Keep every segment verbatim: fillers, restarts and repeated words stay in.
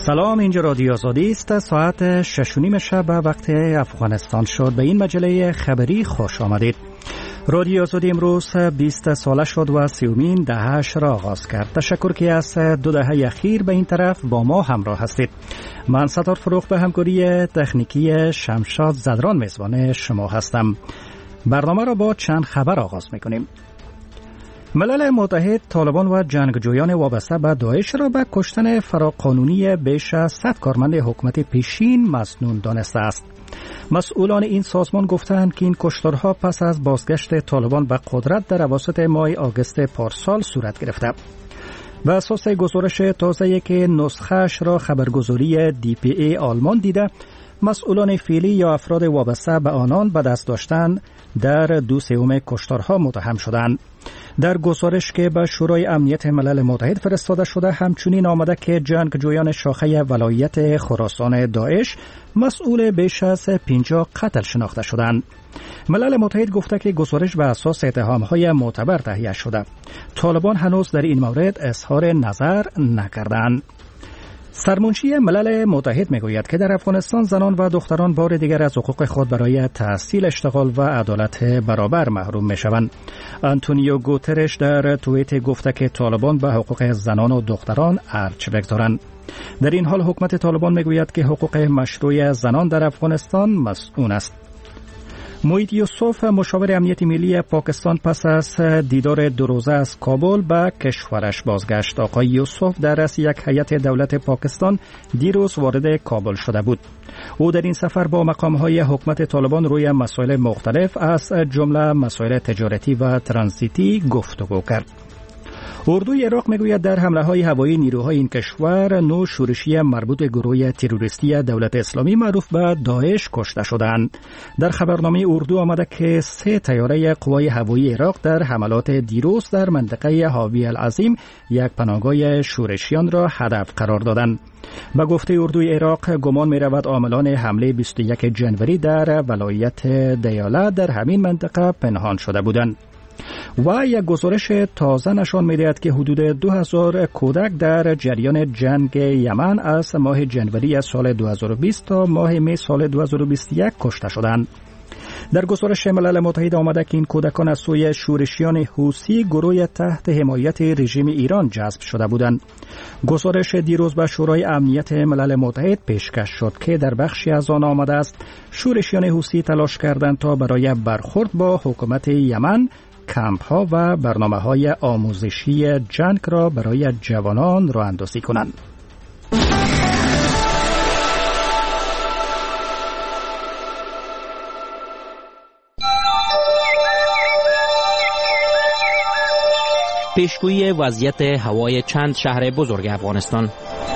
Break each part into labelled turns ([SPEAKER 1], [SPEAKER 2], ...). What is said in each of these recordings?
[SPEAKER 1] سلام، اینجا رادیو آزادی است. ساعت شش و نیم شب وقت افغانستان شد. به این مجله خبری خوش آمدید. رادیو آزادی امروز بیست ساله شد و سیومین دهه‌اش را آغاز کرد. تشکر که از دو دهه اخیر به این طرف با ما همراه هستید. من ستار فروغ به همکاری تکنیکی شمشاد زدران میزبان شما هستم. برنامه را با چند خبر آغاز میکنیم. ملل متحد طالبان و جنگجویان وابسته به داعش را به کشتن فراقانونی بیش از صد کارمند حکومت پیشین مسنون دانسته است. مسئولان این سازمان گفتند که این کشتارها پس از بازگشت طالبان به قدرت در اواسط ماه آگوست پارسال صورت گرفته. به اساس گزارش تازه‌ای که نسخه‌اش را خبرگزاری دی پی ای آلمان دیده، مسئولان فعلی یا افراد وابسته به آنان به دست داشتن در دو سوم کشتارها متهم شدند. در گزارش که به شورای امنیت ملل متحد فرستاده شده همچنین آمده که جنگجویان شاخه ولایت خراسان داعش مسئول بیش از پنجاه قتل شناخته شدند. ملل متحد گفته که گزارش به اساس اتهام‌های معتبر تهیه شده. طالبان هنوز در این مورد اظهار نظر نکردند. سرمنشی ملل متحد میگوید که در افغانستان زنان و دختران بار دیگر از حقوق خود برای تحصیل، اشتغال و عدالت برابر محروم میشوند. آنتونیو گوترش در توییت گفته که طالبان به حقوق زنان و دختران ارج بگذارند. در این حال حکومت طالبان میگوید که حقوق مشروع زنان در افغانستان مسئول است. محیط یوسف مشاور امنیت ملی پاکستان پس از دیدار دو روزه از کابل به کشورش بازگشت. آقای یوسف در رأس یک هیئت دولت پاکستان دیروز وارد کابل شده بود. او در این سفر با مقام‌های حکومت طالبان روی مسائل مختلف از جمله مسائل تجارتی و ترانزیتی گفتگو کرد. اردوی عراق میگوید در حمله‌های هوایی نیروهای این کشور نو شورشی مربوط به گروه تروریستی دولت اسلامی معروف به داعش کشته شدند. در خبرنامه اردو آمده که سه طیاره قوای هوایی عراق در حملات دیروز در منطقه حاوی العظیم یک پناهگاه شورشیان را هدف قرار دادند. به گفته اردوی عراق گمان می رود عاملان حمله بیست و یکم ژانویه در ولایت دیاله در همین منطقه پنهان شده بودند. و یک گزارش تازه نشان می‌دهد که حدود دو هزار کودک در جریان جنگ یمن از ماه ژانویه سال دو هزار و بیست تا ماه می سال دو هزار و بیست و یک کشته شدند. در گزارش ملل متحد آمده که این کودکان از سوی شورشیان حوثی گروه تحت حمایت رژیم ایران جذب شده بودند. گزارش دیروز به شورای امنیت ملل متحد پیشکش شد که در بخشی از آن آمده است شورشیان حوثی تلاش کردند تا برای برخورد با حکومت یمن کمپ ها و برنامه های آموزشی جنگ را برای جوانان راه اندازی کنند.
[SPEAKER 2] پیشگویی وضعیت هوای چند شهر بزرگ افغانستان.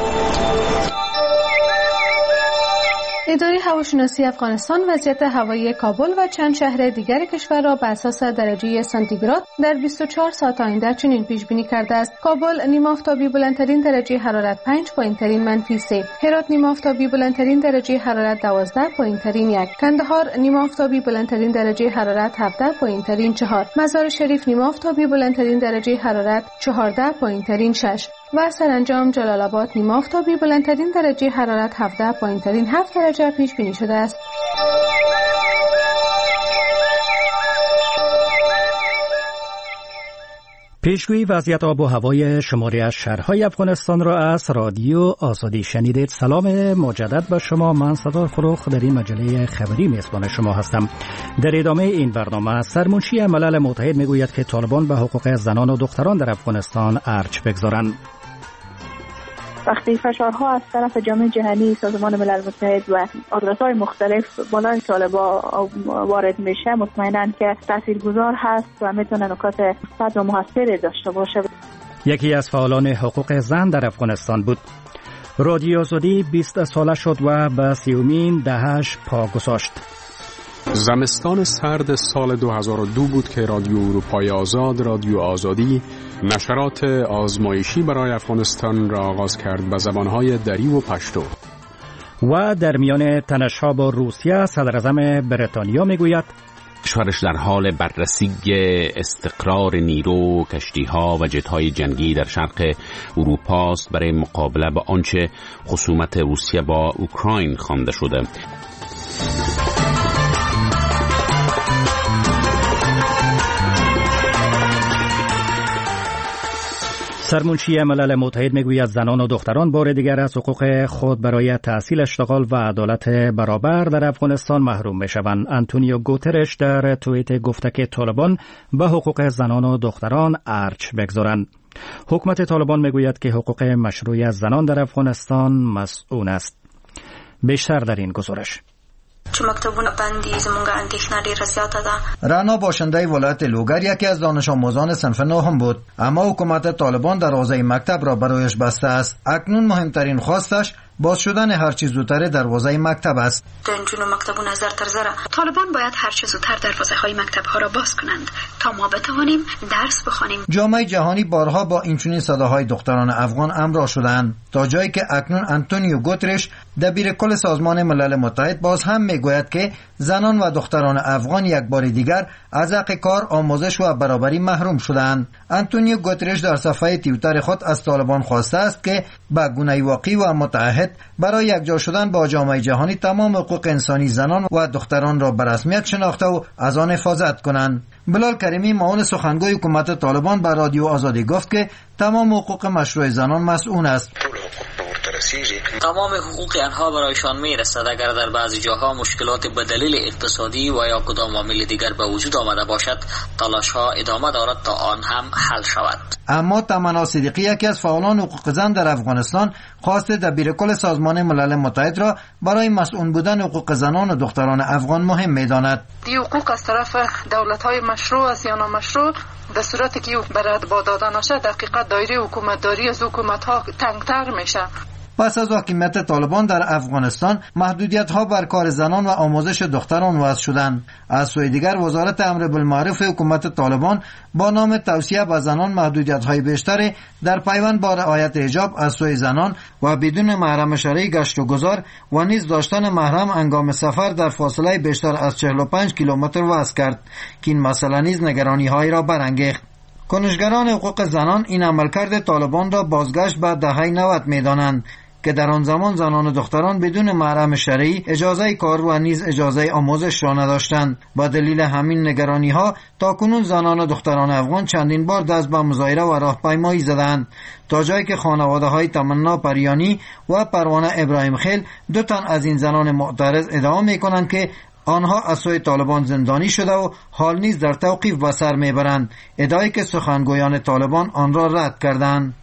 [SPEAKER 3] اداره هواشناسی افغانستان وضعیت هوایی کابل و چند شهر دیگر کشور را بر اساس درجه سانتیگراد در بیست و چهار ساعت آینده چنین پیش بینی کرده است: کابل نیمه آفتابی بلندترین درجه حرارت پنج، پایینترین منفی سه. هرات نیمه آفتابی بلندترین درجه حرارت دوازده، پایینترین یک. کندهار نیمه آفتابی بلندترین درجه حرارت هفده، پایینترین چهار. مزار شریف نیمه آفتابی بلندترین درجه حرارت چهارده، پایینترین شش. و سرانجام جلال آباد نیمه آفتابی بلندترین درجه حرارت هفده، پایینترین هفت درجه پیش بینی شده است.
[SPEAKER 1] پیشگویی وضعیت آب و هوای شماری از شهرهای افغانستان را از رادیو آزادی شنیدید. سلام مجدد به شما. من ستار فروغ در این مجله خبری میزبان شما هستم. در ادامه این برنامه سرمنشی ملل متحد میگوید که طالبان به حقوق زنان و دختران در افغانستان ارج بگذارند.
[SPEAKER 4] وقتی فشارها از طرف جامعه جهانی، سازمان ملل متحد و اداره‌های مختلف بالای طالبان وارد میشه، مطمئناً که تاثیرگذار هست و میتونه نکات مثبت و موثری داشته باشه.
[SPEAKER 1] یکی از فعالان حقوق زن در افغانستان بود. رادیو آزادی بیست ساله شد و به سیومین دهه‌اش پا گذاشت.
[SPEAKER 5] زمستان سرد سال دو هزار و دو بود که رادیو اروپای آزاد، رادیو آزادی، نشرات آزمایشی برای افغانستان را آغاز کرد به زبانهای دری و پشتو.
[SPEAKER 1] و در میان تنش‌ها با روسیه صدراعظم بریتانیا میگوید
[SPEAKER 6] کشورش در حال بررسی استقرار نیرو، کشتی‌ها و جت‌های جنگی در شرق اروپا است برای مقابله با آنچه خصومت روسیه با اوکراین خوانده شده.
[SPEAKER 1] سرمنشی ملل متحد میگوید زنان و دختران بار دیگر از حقوق خود برای تحصیل، اشتغال و عدالت برابر در افغانستان محروم میشوند. آنتونیو گوترش در توییت گفته که طالبان به حقوق زنان و دختران ارج بگذارند. حکومت طالبان میگوید که حقوق مشروع زنان در افغانستان مسئول است. بیشتر در این گزارش.
[SPEAKER 7] چې مکتبونه بندي زمونږ اندېښنه ډېره زیاته ده.
[SPEAKER 8] رانا باشنده ولایت لوگر یکی از دانش آموزان صنف نهم بود، اما حکومت طالبان دروازه مکتب را برایش بسته است. اکنون مهمترین خواستش باز شدن هر چیز زودتر دروازه مکتب است.
[SPEAKER 7] د نجونو مکتبونه زر تر زره طالبان باید هر چیز زودتر دروازه های مکتب ها را باز کنند تا ما بتوانیم درس بخوانیم.
[SPEAKER 8] جامعه جهانی بارها با اینچنین صداهای دختران افغان همراه شدند، تا جایی که اکنون آنتونیو گوترش دبیر کل سازمان ملل متحد باز هم میگوید که زنان و دختران افغان یک بار دیگر از حق کار، آموزش و برابری محروم شدند. آنتونیو گوترش در صفحه توییتر خود از طالبان خواسته است که به گونه واقعی و متعهد برای یکجا شدن با جامعه جهانی تمام حقوق انسانی زنان و دختران را به رسمیت شناخته و از آن حفاظت کنند. بلال کریمی معاون سخنگوی حکومت طالبان به رادیو آزادی گفت که تمام حقوق مشروع زنان مسئول است.
[SPEAKER 9] تمام حقوق آنها برایشان میرسد. اگر در بعضی جاها مشکلات به دلیل اقتصادی و یا کدام عامل دیگر به وجود آمده باشد، تلاش ها ادامه دارد تا آن هم حل شود.
[SPEAKER 8] اما تمنا صدیقی یکی از فعالان حقوق زن در افغانستان خواست دبیر کل سازمان ملل متحد را برای مسئول بودن حقوق زنان و دختران افغان مهم می‌داند.
[SPEAKER 10] دی حقوق از طرف دولت‌های مشروع است یا نامشروع، در صورتی که برای با دادن نشه دقیقاً دایره حکومتداری از حکومت‌ها تنگتر میشه.
[SPEAKER 8] پس از حاکمیت طالبان در افغانستان محدودیت‌ها بر کار زنان و آموزش دختران وضع شدند. از سوی دیگر وزارت امر بالمعروف حکومت طالبان با نام توصیه به زنان محدودیت‌های بیشتری در پیوند با رعایت حجاب از سوی زنان و بدون محرم شرعی گشت و گذار و نیز داشتن محرم هنگام سفر در فاصله بیشتر از چهل و پنج کیلومتر وضع کرد که این مسئله نیز نگرانی‌هایی را برانگیخت. کنشگران حقوق زنان این عملکرد طالبان را بازگشت به دهه نود می‌دانند که در آن زمان زنان و دختران بدون محرم شرعی اجازه کار و نیز اجازه آموزش را نداشتند. با دلیل همین نگرانی ها تاکنون زنان و دختران افغان چندین بار دست به مظاهره و راهپیمایی زدند، تا جایی که خانواده های تمنا پریانی و پروانه ابراهیم خیل دو تن از این زنان معترض ادعا می کنند که آنها از سوی طالبان زندانی شده و حال نیز در توقیف به سر میبرند، ادعایی که سخنگویان طالبان آن را رد کردند.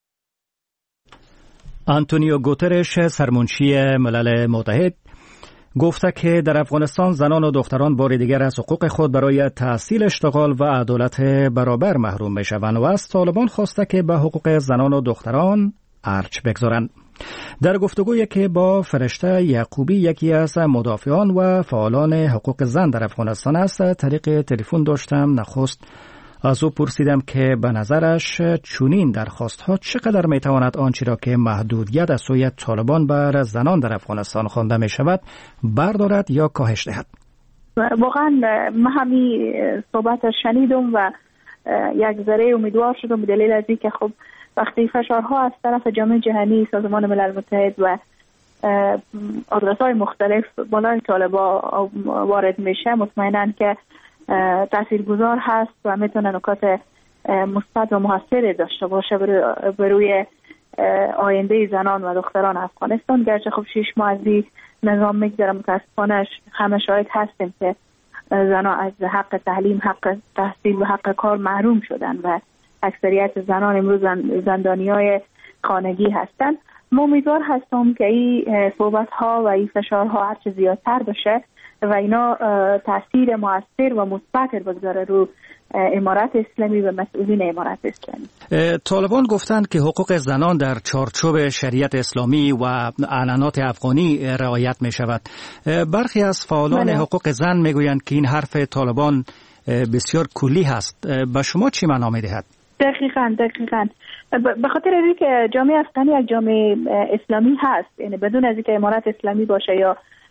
[SPEAKER 1] آنتونیو گوترش سرمنشی ملل متحد گفته که در افغانستان زنان و دختران بار دیگر از حقوق خود برای تحصیل، اشتغال و عدالت برابر محروم میشوند و از طالبان خواسته که به حقوق زنان و دختران ارج بگذارند. در گفتگویی که با فرشته یعقوبی یکی از مدافعان و فعالان حقوق زن در افغانستان است طریق تلفن داشتم، نخست از او پرسیدم که به نظرش چنین درخواست‌ها چقدر میتواند آنچه را که محدودیت از سوی طالبان بر زنان در افغانستان خوانده می شود بردارد یا کاهش دهد.
[SPEAKER 4] واقعا من همین صحبت شنیدم و یک ذره امیدوار شدم به دلیل از اینکه خب وقتی فشارها از طرف جامعه جهانی، سازمان ملل متحد و آدرس‌های مختلف بالای طالبان وارد میشه، مطمئناً که تاثیرگذار هست و میتونه نکات مثبت و موثر داشته باشه بروی آینده زنان و دختران افغانستان. گرچه خب شش ماه از این نظام میگذره، متاسفانه همه شاهد هستیم که زنان از حق تعلیم، حق تحصیل و حق کار محروم شدن و اکثریت زنان امروز زندانیای خانگی هستند. ما امیدوار هستم که این صحبت ها و این فشارها هرچه زیادتر بشه و اینا تاثیر موثر و مثبت بگذاره رو امارت اسلامی و مسئولین امارت اسلامی.
[SPEAKER 1] طالبان گفتند که حقوق زنان در چارچوب شریعت اسلامی و اعلانات افغانی رعایت می شود. برخی از فعالان بله. حقوق زن می گویند که این حرف طالبان بسیار کلی هست. به شما چی معنا می دهد؟
[SPEAKER 4] دقیقاً دقیقاً به خاطر اینکه که جامعه افغانی یک جامعه اسلامی هست، یعنی بدون از اینکه امارت اسلامی باشه یا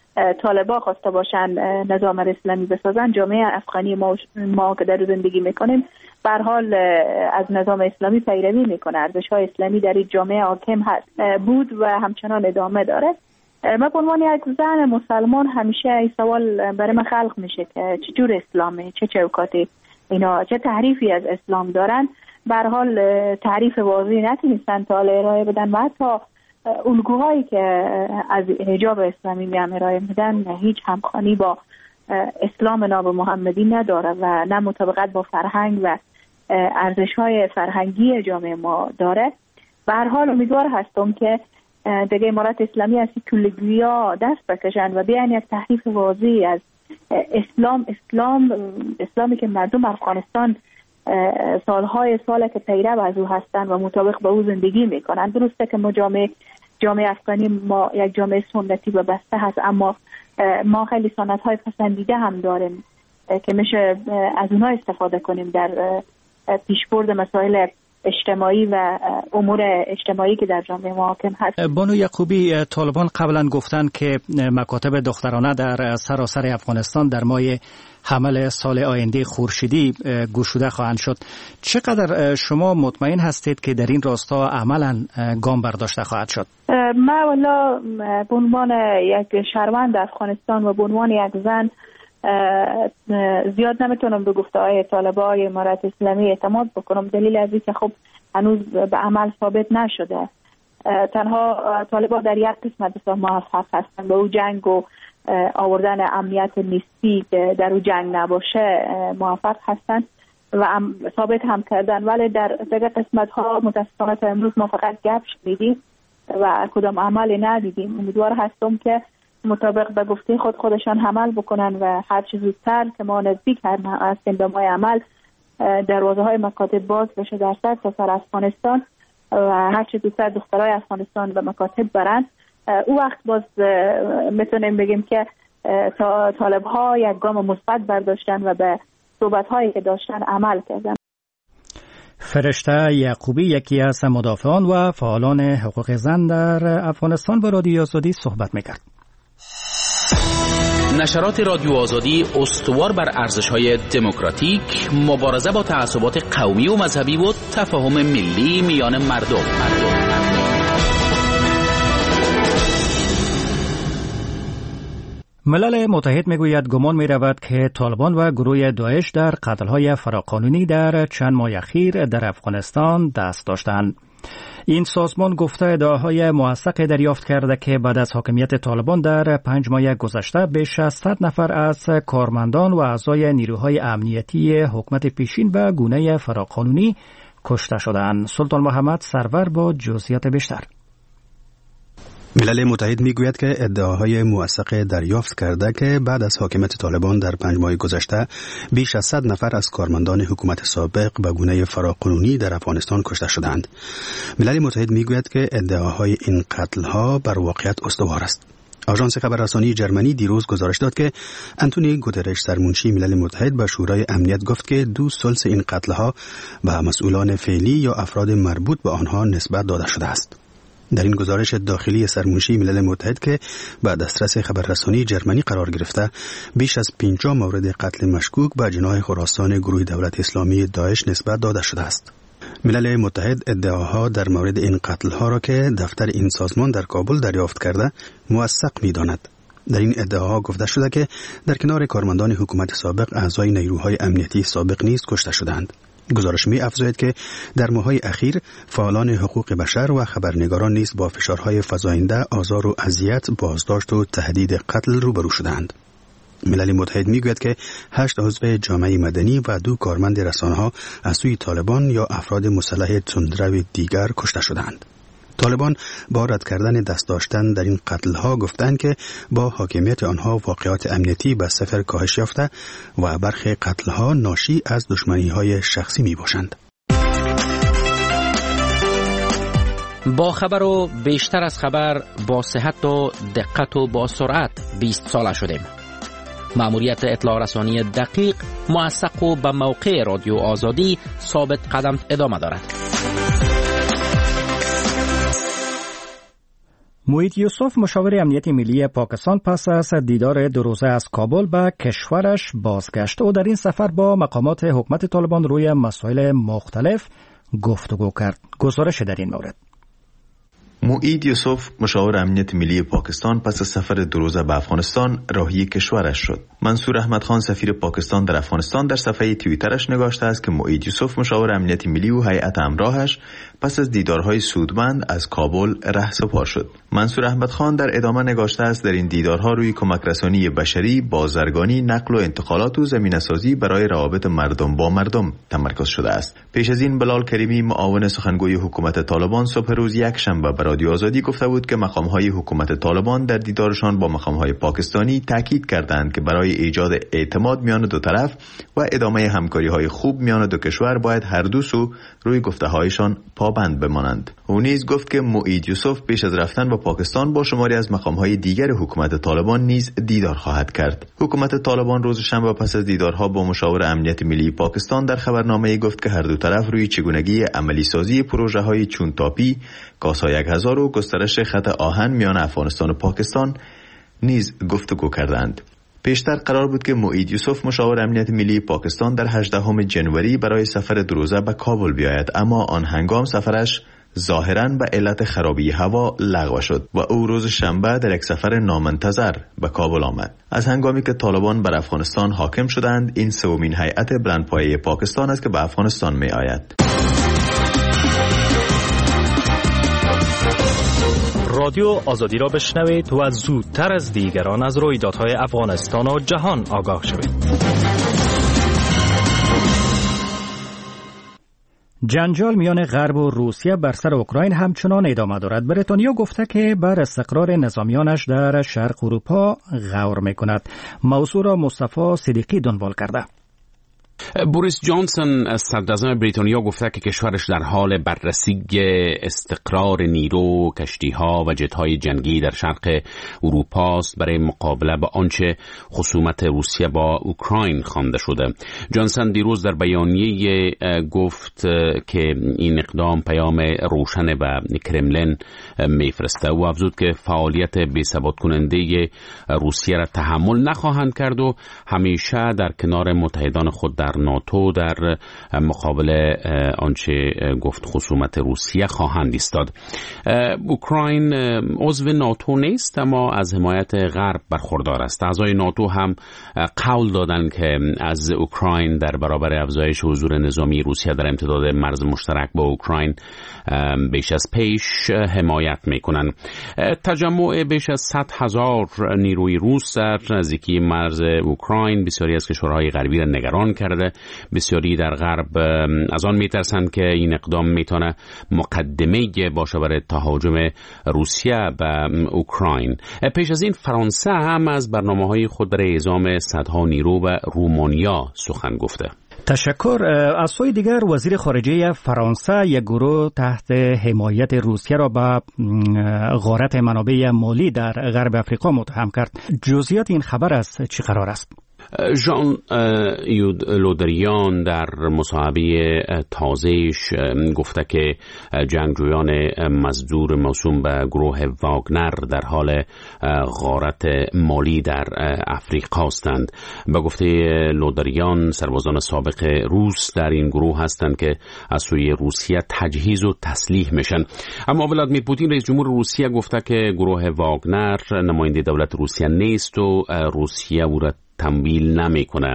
[SPEAKER 4] طالبان خواسته باشن نظام اسلامی بسازن، جامعه افغانی ما ما که در زندگی میکنیم به هر حال از نظام اسلامی پیروی میکنه. ارزش‌های اسلامی در این جامعه حاکم هست بود و همچنان ادامه داره. من به عنوان یک زن مسلمان همیشه این سوال برای من خلق میشه که چجور اسلامه، چه چوکاتی اینا، چه تعریفی از اسلام دارن. به هر حال تعریف واضحی نتونستن تا ارائه بدن و حتی الگوهایی که از حجاب اسلامی میام ارائه میدن هیچ همخوانی با اسلام ناب محمدی نداره و نه مطابقت با فرهنگ و ارزش‌های فرهنگی جامعه ما داره. به هر حال امیدوار هستم که دیگه امارت اسلامی از کلگویا دست بکشن و بیان یک تحریف واضحی از اسلام اسلام اسلامی که مردم افغانستان سالهای ساله که پیرو از او هستن و مطابق با او زندگی میکنن. درسته که ما جامعه جامعه افغانی ما یک جامعه سنتی و بسته هست، اما ما خیلی سنت های پسندیده هم داریم که میشه از اونها استفاده کنیم در پیشبرد مسائل اجتماعی و امور اجتماعی که در جامعه ما حاکم هست.
[SPEAKER 1] بانو یعقوبی، طالبان قبلا گفتن که مکاتب دخترانه در سراسر افغانستان در ماه حمل سال آینده خورشیدی گشوده خواهند شد. چقدر شما مطمئن هستید که در این راستا عملا گام برداشته خواهد شد؟
[SPEAKER 4] من والا به عنوان یک شهروند افغانستان و به عنوان یک زن زیاد نمیتونم به گفته‌های طالبان امارت اسلامی اعتماد بکنم. دلیل از این که خب هنوز به عمل ثابت نشده. تنها طالبان در یک قسمت بسیار موفق هستن، به او جنگ و آوردن امنیت نیستی در او جنگ نباشه موفق هستن و ثابت هم کردن، ولی در دیگر قسمت ها متاسفانه تا امروز ما فقط گپ شنیدیم و کدام عملی ندیدیم. امیدوار هستم که مطابق به گفته خود خودشان عمل بکنن و هر چه زودتر که ما نزدیک هستیم به ماه عمل دروازه های مکاتب باز بشه در سرتاسر افغانستان و هر چه زودتر دخترای افغانستان به مکاتب برن. او وقت باز میتونیم بگیم که طالب ها یک گام مثبت برداشتن و به صحبت هایی که داشتن عمل کردن.
[SPEAKER 1] فرشته یعقوبی، یکی از مدافعان و فعالان حقوق زن در افغانستان، با رادیو آزادی صحبت میکرد.
[SPEAKER 2] نشرات رادیو آزادی استوار بر ارزش‌های دموکراتیک، مبارزه با تعصبات قومی و مذهبی و تفاهم ملی میان مردم. مردم.
[SPEAKER 1] ملل متحد میگوید گمان می‌رود که طالبان و گروه داعش در قتل‌های فراقانونی در چند ماه اخیر در افغانستان دست داشتند. این سازمان گفته ادعاهای موثق دریافت کرده که بعد از حاکمیت طالبان در پنج ماه گذشته بیش از صد نفر از کارمندان و اعضای نیروهای امنیتی حکومت پیشین به گونه فراقانونی کشته شدند. سلطان محمد سرور با جزئیات بیشتر.
[SPEAKER 11] ملل متحد میگوید که ادعاهای موثق دریافت کرده که بعد از حاکمیت طالبان در پنج ماه گذشته بیش از صد نفر از کارمندان حکومت سابق به گونه فراقانونی در افغانستان کشته شدند. ملل متحد میگوید که ادعاهای این قتل‌ها بر واقعیت استوار است. آژانس خبررسانی جرمنی دیروز گزارش داد که انتونی گوترش، سرمنشی ملل متحد، به شورای امنیت گفت که دو ثلث این قتل‌ها به مسئولان فعلی یا افراد مربوط به آنها نسبت داده شده است. در این گزارش داخلی سرمنشی ملل متحد که به دسترس خبررسانی جرمنی قرار گرفته، بیش از پنجاه مورد قتل مشکوک به جناح خراسان گروه دولت اسلامی داعش نسبت داده شده است. ملل متحد ادعاها در مورد این قتل‌ها را که دفتر این سازمان در کابل دریافت کرده موثق می‌داند. در این ادعاها گفته شده که در کنار کارمندان حکومت سابق اعضای نیروهای امنیتی سابق نیز کشته شدند. گزارش می افزاید که در ماه‌های اخیر فعالان حقوق بشر و خبرنگاران نیز با فشارهای فزاینده، آزار و اذیت، بازداشت و تهدید قتل روبرو شدند. ملل متحد میگوید که هشت عضو جامعه مدنی و دو کارمند رسانه‌ها از سوی طالبان یا افراد مسلح تندرو دیگر کشته شدند. طالبان با رد کردن دست داشتن در این قتل‌ها گفتند که با حاکمیت آنها واقعات امنیتی به صفر کاهش یافته و برخی قتل‌ها ناشی از دشمنی‌های شخصی می‌باشند.
[SPEAKER 2] با خبر و بیشتر از خبر، با صحت و دقت و با سرعت بیست ساله شدیم. مأموریت اطلاع رسانی دقیق، موثق و به موقع رادیو آزادی ثابت قدم ادامه دارد.
[SPEAKER 1] موید یوسف مشاور امنیت ملی پاکستان پس از دیدار دو روزه از کابل به کشورش بازگشت. او در این سفر با مقامات حکومت طالبان روی مسائل مختلف گفتگو کرد. گزارش در این مورد.
[SPEAKER 12] موید یوسف مشاور امنیت ملی پاکستان پس از سفر دو روزه به افغانستان راهی کشورش شد. منصور احمد خان سفیر پاکستان در افغانستان در صفحه توییترش نگاشته است که موید یوسف مشاور امنیت ملی و هیئت همراهش پس از دیدارهای سودمند از کابل رهسپار شد. منصور احمد خان در ادامه نگاشته است در این دیدارها روی کمک رسانی بشری، بازرگانی، نقل و انتقالات و زمینه‌سازی برای روابط مردم با مردم تمرکز شده است. پیش از این بلال کریمی معاون سخنگوی حکومت طالبان صبح روز یک شنبه به رادیو آزادی گفته بود که مقام‌های حکومت طالبان در دیدارشان با مقام‌های پاکستانی تاکید کردند که برای ایجاد اعتماد میان دو طرف و ادامه همکاری‌های خوب میان دو کشور باید هر دو سو روی گفته‌هایشان پابند بمانند. او نیز گفت که موید یوسف پیش از رفتن به پاکستان با شماری از مقام‌های دیگر حکومت طالبان نیز دیدار خواهد کرد. حکومت طالبان روز شنبه پس از دیدارها با مشاور امنیت ملی پاکستان در خبرنامه‌ای گفت که هر دو طرف روی چگونگی عملی سازی پروژه‌های چون تاپی، کاسا یک هزار و گسترش خط آهن میان افغانستان و پاکستان نیز گفتگو کردند. پیشتر قرار بود که موید یوسف مشاور امنیت ملی پاکستان در هجدهم ژانویه برای سفر دو روزه به کابل بیاید، اما آن هنگام سفرش ظاهراً به علت خرابی هوا لغو شد و او روز شنبه در یک سفر نامنتظر به کابل آمد. از هنگامی که طالبان بر افغانستان حاکم شدند، این سومین هیئت بلندپایه پاکستان است که به افغانستان می آید.
[SPEAKER 13] رادیو آزادی را بشنوید و زودتر از دیگران از رویدادهای افغانستان و جهان آگاه شوید.
[SPEAKER 1] جنجال میان غرب و روسیه بر سر اوکراین همچنان ادامه دارد. بریتانیا گفته که بر استقرار نظامیانش در شرق اروپا غور میکند. موضوع را مصطفی صدیقی دنبال کرده.
[SPEAKER 6] بوریس جانسون صدراعظم بریتانیا گفته که کشورش در حال بررسی استقرار نیرو، کشتی‌ها و جت‌های جنگی در شرق اروپا است برای مقابله با آنچه خصومت روسیه با اوکراین خوانده شده. جانسون دیروز در بیانیه گفت که این اقدام پیام روشن به کرملین میفرسته و افزود که فعالیت بی‌ثبات کننده روسیه را تحمل نخواهند کرد و همیشه در کنار متحدان خود در ناتو در مقابل آنچه گفت خصومت روسیه خواهند ایستاد. اوکراین عضو ناتو نیست اما از حمایت غرب برخوردار است. اعضای ناتو هم قول دادند که از اوکراین در برابر افزایش حضور نظامی روسیه در امتداد مرز مشترک با اوکراین بیش از پیش حمایت میکنند. تجمع بیش از صد هزار نیروی روس در نزدیکی مرز اوکراین بسیاری از کشورهای غربی را نگران کرده. بسیاری در غرب از آن میترسند که این اقدام میتونه مقدمه باشه برای تهاجم روسیه به اوکراین. پیش از این فرانسه هم از برنامه‌های خود برای اعزام صدها نیرو به رومانیا سخن گفته.
[SPEAKER 1] تشکر. از سوی دیگر وزیر خارجه فرانسه یک گروه تحت حمایت روسیه را به غارت منابع مالی در غرب افریقا متهم کرد. جزئیات این خبر است چی قرار است؟
[SPEAKER 6] ژان یود لودریان در مصاحبه تازه‌اش گفته که جنگجویان مزدور موسوم به گروه واگنر در حال غارت مالی در افریقا هستند. به گفته لودریان سربازان سابق روس در این گروه هستند که از سوی روسیه تجهیز و تسلیح میشن. اما ولادیمیر پوتین رئیس جمهور روسیه گفته که گروه واگنر نماینده دولت روسیه نیست و روسیه او را تمویل نمیکنه.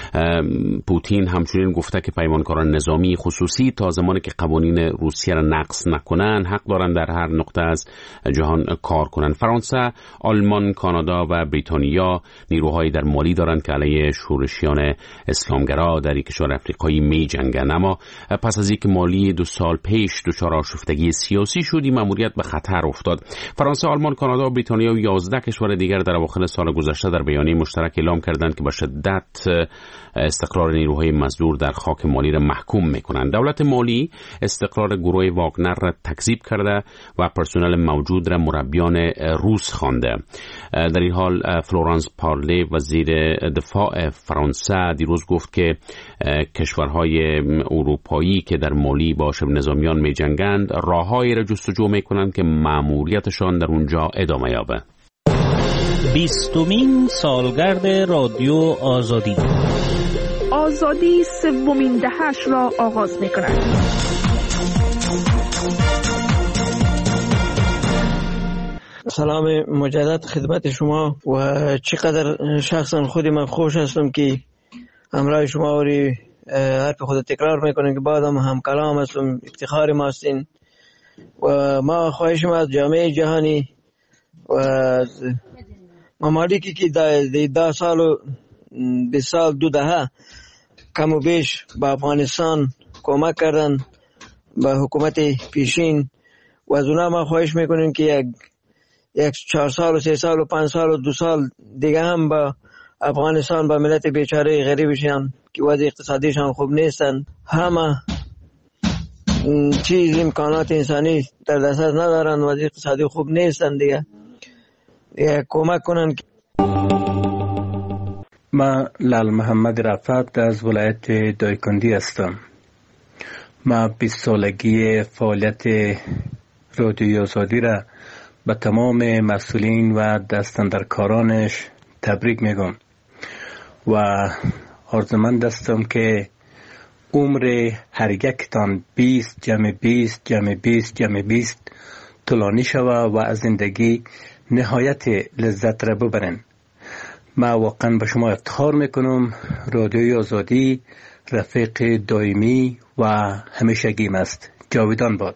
[SPEAKER 6] پوتین همچنین گفته که پیمانکاران نظامی خصوصی تا زمانی که قوانین روسیه را نقض نکنن حق دارند در هر نقطه از جهان کار کنند. فرانسه، آلمان، کانادا و بریتانیا نیروهایی در مالی دارند که علیه شورشیان اسلامگرا در یک کشور افریقایی می جنگند. اما پس از اینکه مالی دو سال پیش دچار آشفتگی سیاسی شد، این مأموریت به خطر افتاد. فرانسه، آلمان، کانادا و بریتانیا و یازده کشور دیگر در اواخر سال گذشته در بیانیه مشترک اعلام کردند که با شدت استقرار نیروهای مزدور در خاک مالی را محکوم میکنند. دولت مالی استقرار گروه واگنر را تکذیب کرده و پرسنل موجود را مربیان روس خوانده. در این حال فلورانس پارلی وزیر دفاع فرانسه دیروز گفت که کشورهای اروپایی که در مالی با شبه نظامیان می جنگند راههایی را جستجو می کنند که مأموریتشان در اونجا ادامه یابه.
[SPEAKER 14] بیستمین سالگرد رادیو آزادی.
[SPEAKER 15] آزادی سومین دهش را آغاز می کند.
[SPEAKER 16] سلام مجدد خدمت شما و چقدر شخصا خودی من خوش هستم که همراه شما وری حرف خود تکرار میکنم که بعدم هم کلام هستم، افتخار ما هستین و ما خواهش ما از جامعه جهانی و از ممالکی که ده, ده سال و بیست سال دو دهه کم و بیش با افغانستان کمک کردن با حکومت پیشین و از اونا ما خواهش میکنیم که یک یک چهار سال و سه سال و پنج سال و دو سال دیگه هم با افغانستان با ملت بیچاره غریبشان که وضع اقتصادیشان خوب نیستن، همه چیز امکانات انسانی در دست ندارن، وضع اقتصادی خوب نیستن دیگه, دیگه کمک کنن.
[SPEAKER 17] ما لال محمد رفعت از ولایت دایکندی هستم. ما بیست سالگی فعالیت رادیو آزادی را به تمام مسئولین و دستاندرکارانش تبریک میگم و آرزومند هستم که عمر هر یکتان بیست جمع بیست جمع بیست جمع بیست طولانی شود و از زندگی نهایت لذت را ببرن. ما واقعا به شما افتخار میکنم. رادیوی آزادی رفیق دائمی و همیشگیم است. جاویدان باد.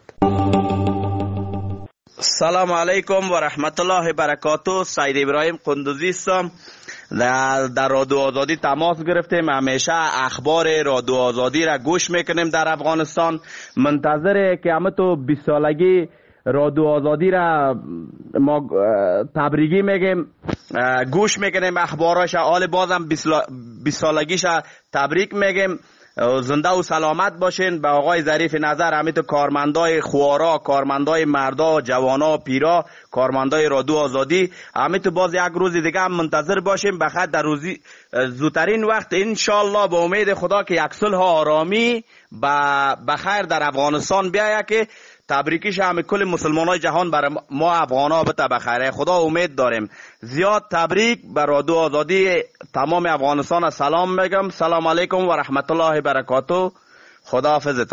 [SPEAKER 18] سلام علیکم و رحمت الله برکاته. سید ابراهیم قندوزی هستم. در, در رادیو آزادی تماس گرفتیم. همیشه اخبار رادیو آزادی را گوش میکنیم در افغانستان. منتظره که همه تو بیست سالگی رادیو آزادی را ما تبریکی میگیم، گوش میکنیم اخباراش. حال بازم بیست سالگیش تبریک میگیم. زنده و سلامت باشین. به آقای ظریف نظر، همه تو کارمندای خوارا، کارمندای مردا، جوانا، پیرا، کارمندای رادیو آزادی، همه تو باز یک روز دیگه هم منتظر باشیم. بخاطر در روزی زودترین وقت انشالله به امید خدا که یک صلح آرامی به خیر در افغانستان بیاید که تبریکیش همه کل مسلمانای جهان برای ما افغانا بته بخیر. خدا امید داریم. زیاد تبریک بر رادیو آزادی تمام افغانستان. سلام میگم. سلام علیکم و رحمت الله برکاته. خداحافظ.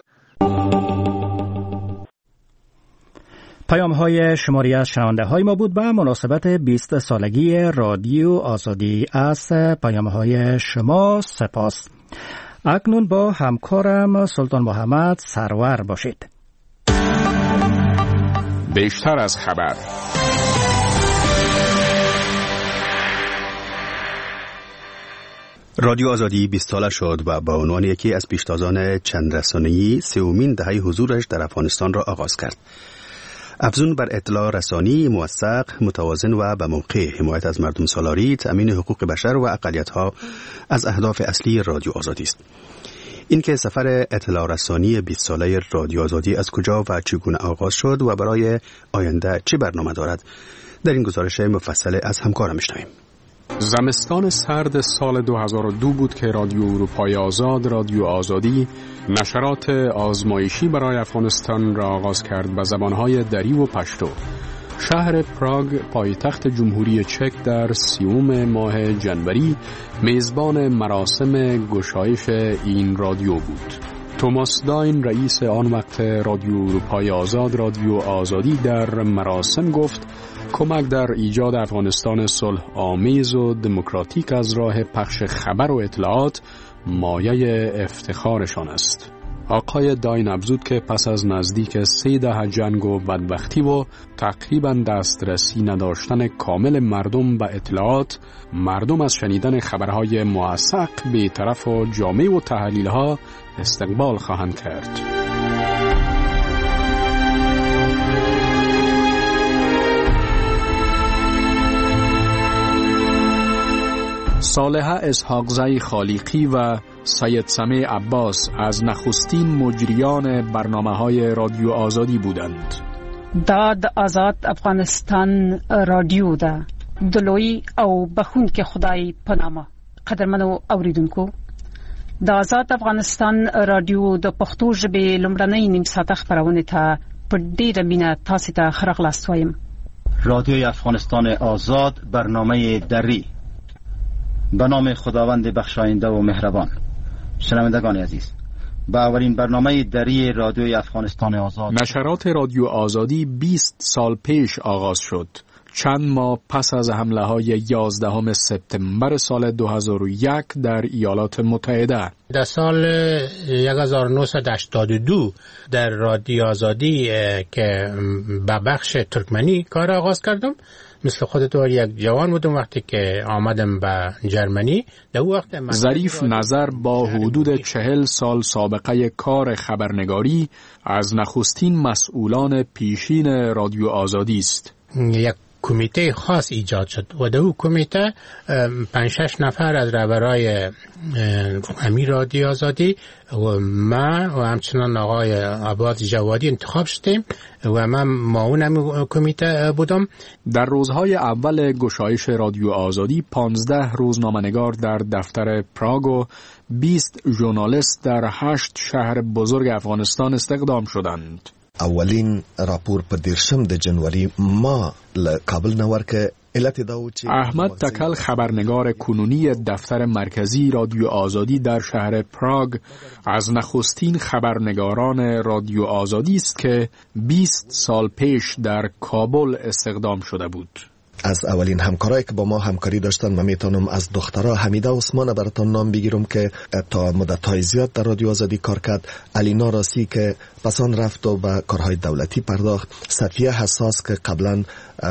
[SPEAKER 1] پیام های شماری از شنونده های ما بود به مناسبت بیست سالگی رادیو آزادی. از پیام های شما سپاس. اکنون با همکارم سلطان محمد سرور باشید.
[SPEAKER 5] بیشتر از خبر.
[SPEAKER 11] رادیو آزادی بیست ساله شد و با عنوان یکی از پیشتازان چند رسانه‌ای سومین دهه حضورش در افغانستان را آغاز کرد. افزون بر اطلاع رسانی موثق، متوازن و به موقع، حمایت از مردم سالاری، تأمین حقوق بشر و اقلیت‌ها از اهداف اصلی رادیو آزادی است. این که سفر اطلاع رسانی بیست ساله رادیو آزادی از کجا و چگونه آغاز شد و برای آینده چه برنامه دارد، در این گزارش مفصل از همکارم میشنویم.
[SPEAKER 5] زمستان سرد سال دو هزار و دو بود که رادیو اروپای آزاد، رادیو آزادی، نشرات آزمایشی برای افغانستان را آغاز کرد به زبانهای دری و پشتو. شهر پراگ، پایتخت جمهوری چک، در سیوم ماه جنوری میزبان مراسم گشایش این رادیو بود. توماس داین، رئیس آن وقت رادیو اروپای آزاد، رادیو آزادی، در مراسم گفت کمک در ایجاد افغانستان صلح آمیز و دموکراتیک از راه پخش خبر و اطلاعات مایه افتخارشان است. آقای داین افزود که پس از نزدیک سه دهه جنگ و بدبختی و تقریباً دسترسی نداشتن کامل مردم به اطلاعات، مردم از شنیدن خبرهای موثق بی‌طرف و جامع و تحلیل‌ها استقبال خواهند کرد. صالحه اسحاقزی خالقی و سید سمیع عباس از نخستین مجریان برنامه‌های رادیو آزادی بودند.
[SPEAKER 19] داد آزاد افغانستان رادیو ده دلوی او بخون که خدای پنامه. قدرمنو اوریدونکو، د آزاد افغانستان رادیو د پښتو ژبې لومړنۍ نیم ساعته خپرونې ته په ډېره مینه تاسې ته ښه راغلاست وایم.
[SPEAKER 20] رادیوی افغانستان آزاد، برنامه دری. به نام خداوند بخشاینده و مهربان. شنوندگان عزیز، با اولین برنامه دری رادیوی افغانستان آزاد.
[SPEAKER 5] نشرات رادیو آزادی بیست سال پیش آغاز شد، چند ماه پس از حمله های یازدهم سپتامبر سال دو هزار و یک در ایالات متحده.
[SPEAKER 21] در سال هزار و نهصد و هشتاد و دو در رادیو آزادی که به بخش ترکمنی کار آغاز کردم. مثل خودتون یک جوان بودم وقتی که آمدم به جرمنی. در وقت
[SPEAKER 5] ظریف نظر با حدود چهل سال سابقه کار خبرنگاری از نخستین مسئولان پیشین رادیو آزادی است.
[SPEAKER 21] یک کمیته خاص ایجاد شد و در اون کمیته پنج شش نفر از رهبرای امیر رادیو آزادی و من و همچنان آقای عباس جوادی انتخاب شدیم و من معاون همین کمیته بودم.
[SPEAKER 5] در روزهای اول گشایش رادیو آزادی پانزده روزنامه‌نگار در دفتر پراگ و بیست ژورنالیست در هشت شهر بزرگ افغانستان استخدام شدند.
[SPEAKER 22] اولین راپور په دیرشم د جنوری ما له کابل نه ورکه علت دا و چې
[SPEAKER 5] احمد تکل خبرنگار کنونی دفتر مرکزی رادیو آزادی در شهر پراگ از نخستین خبرنگاران رادیو آزادی است که بیست سال پیش در کابل استخدام شده بود.
[SPEAKER 22] از اولین همکارایی که با ما همکاری داشتن و میتونم از دخترها حمیده عثمان براتون نام بگیرم که تا مدت‌های زیاد در رادیو آزادی کار کرد، علینا راسی که پسان رفت و به کارهای دولتی پرداخت، صفیه حساس که قبلا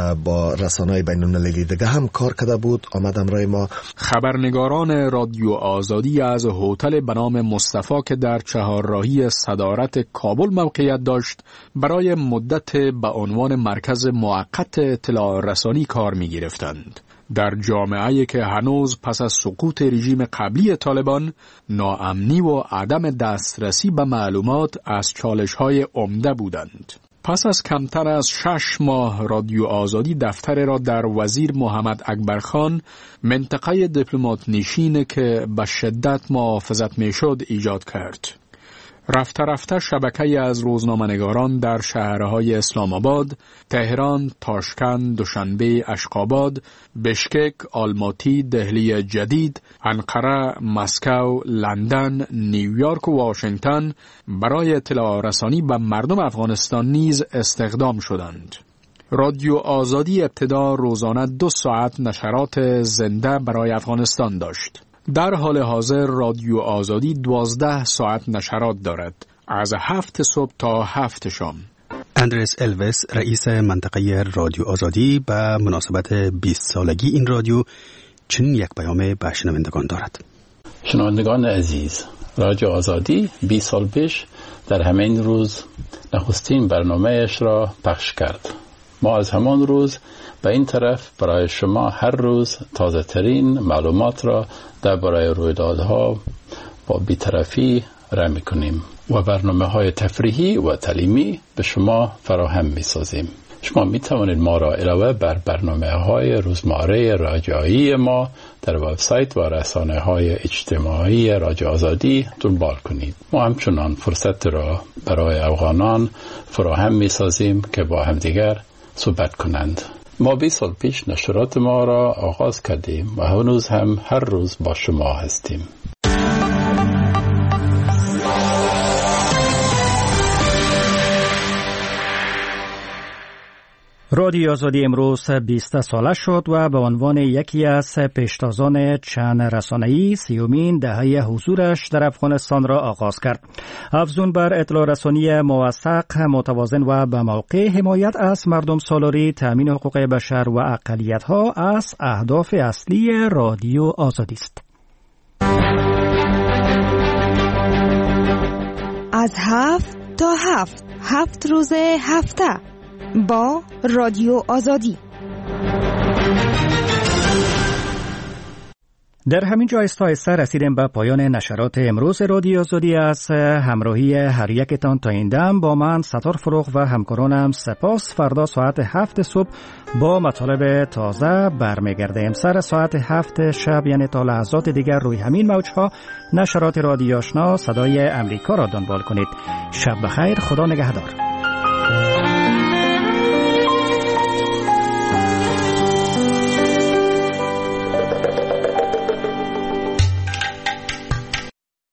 [SPEAKER 22] با رسانه‌های بین‌المللی دیگه هم کار کرده بود آمدم رای ما.
[SPEAKER 5] خبرنگاران رادیو آزادی از هتل به نام مصطفی که در چهارراهی صدارت کابل موقعیت داشت برای مدت به عنوان مرکز موقت اطلاع رسانی کار می گرفتند. در جامعه‌ای که هنوز پس از سقوط رژیم قبلی طالبان ناامنی و عدم دسترسی به معلومات از چالش‌های عمده بودند. پس از کمتر از شش ماه رادیو آزادی دفتر را در وزیر محمد اکبر خان منطقه دیپلمات نشین که به شدت محافظت میشد ایجاد کرد. رفته رفته شبکه‌ای از روزنامه‌نگاران در شهرهای اسلام آباد، تهران، تاشکند، دوشنبه، اشقاباد، بشکک، آلماتی، دهلی جدید، انقره، مسکو، لندن، نیویورک و واشنگتن برای اطلاع رسانی به مردم افغانستان نیز استخدام شدند. رادیو آزادی ابتدا روزانه دو ساعت نشرات زنده برای افغانستان داشت. در حال حاضر رادیو آزادی دوازده ساعت نشرات دارد، از هفت صبح تا هفت شام.
[SPEAKER 11] اندرس الویس رئیس منطقه رادیو آزادی به مناسبت بیست سالگی این رادیو چنین یک پیام به شنوندگان دارد.
[SPEAKER 23] شنوندگان عزیز، رادیو آزادی بیست سال پیش در همین روز نخستین برنامه‌اش را پخش کرد. ما از همان روز به این طرف برای شما هر روز تازه ترین معلومات را درباره رویدادها با بی‌طرفی رمی می‌کنیم و برنامه‌های تفریحی و تعلیمی به شما فراهم می‌سازیم. شما می‌توانید ما را علاوه بر برنامه‌های روزمره رادیویی ما در وبسایت و رسانه‌های اجتماعی رادیو آزادی دنبال کنید. ما همچنان فرصت را برای افغانان فراهم می‌سازیم که با همدیگر صحبت کنند. ما بیست سال پیش نشرات ما را آغاز کردیم و هنوز هم هر روز با شما هستیم.
[SPEAKER 1] رادیو آزادی امروز بیست ساله شد و به عنوان یکی از پیشتازان چند رسانه‌ای سیومین دهه حضورش در افغانستان را آغاز کرد. افزون بر اطلاع رسانی موثق، متوازن و به موقع حمایت از مردم سالاری، تامین حقوق بشر و اقلیت‌ها از اهداف اصلی رادیو آزادی است.
[SPEAKER 24] از هفت تا هفت هفت روز هفته با رادیو آزادی.
[SPEAKER 1] در همین جا آهسته آهسته رسیدیم به پایان نشرات امروز رادیو آزادی. از همراهی هر یکتان تا این دم با من ستار فروغ و همکارانم سپاس. فردا ساعت هفت صبح با مطالب تازه برمیگردیم. سر ساعت هفت شب یعنی تا لحظات دیگر روی همین موجها نشرات رادیو آشنا صدای امریکا را دنبال کنید. شب بخیر، خدا نگهدار.